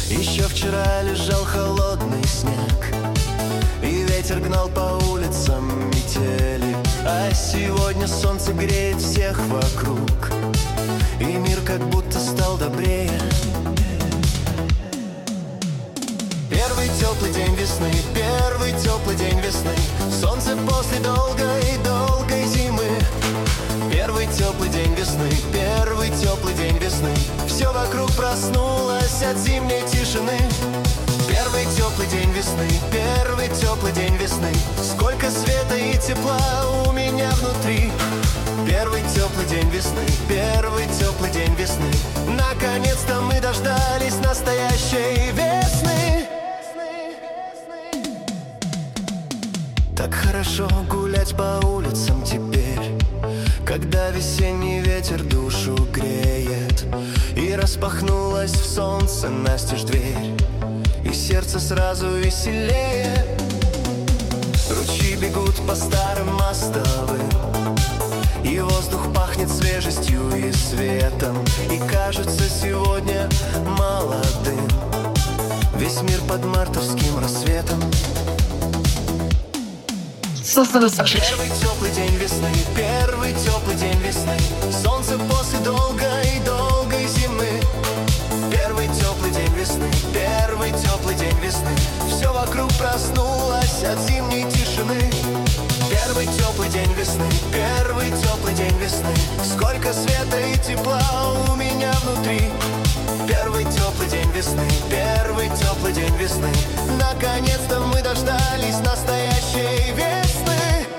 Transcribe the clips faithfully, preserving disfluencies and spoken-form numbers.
Еще вчера лежал холодный снег, и ветер гнал по улицам метели. А сегодня солнце греет всех вокруг, и мир как будто стал добрее. Первый теплый день весны, первый теплый день весны, солнце после долгой-долгой зимы. Первый теплый день весны, первый теплый день весны, все вокруг проснулось от зимней тишины. Первый теплый день весны, первый теплый день весны, сколько света и тепла у меня внутри. Первый теплый день весны, первый теплый день весны, наконец-то мы дождались настоящей весны. Так хорошо гулять по улицам теперь, когда весенний ветер душу греет. И распахнулась в солнце настежь дверь, и сердце сразу веселее. Ручьи бегут по старым мостовым, и воздух пахнет свежестью и светом. И кажется сегодня молодым весь мир под мартовским рассветом. Первый теплый день весны, первый теплый день весны, солнце после долгой-долгой зимы. Первый теплый день весны, первый теплый день весны, все вокруг проснулось от зимней тишины. Первый теплый день весны, первый теплый день весны, сколько света и тепла у меня внутри. Первый теплый день весны, первый теплый день весны, наконец-то мы дождались настоящей весны.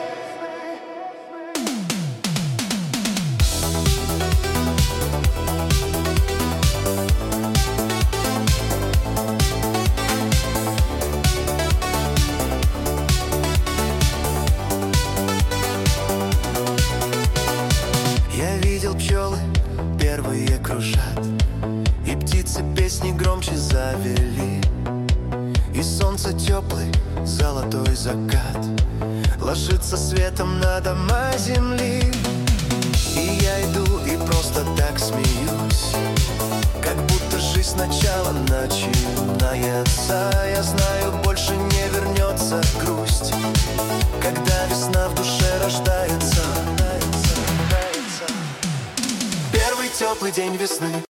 Я видел пчелы, первые кружат, и птицы песни громче завели. И солнце теплый, золотой закат ложится светом на дома земли. И я иду и просто так смеюсь, как будто жизнь сначала начинается. Я знаю, больше не вернется грусть, когда весна в душе рождается. Первый теплый день весны.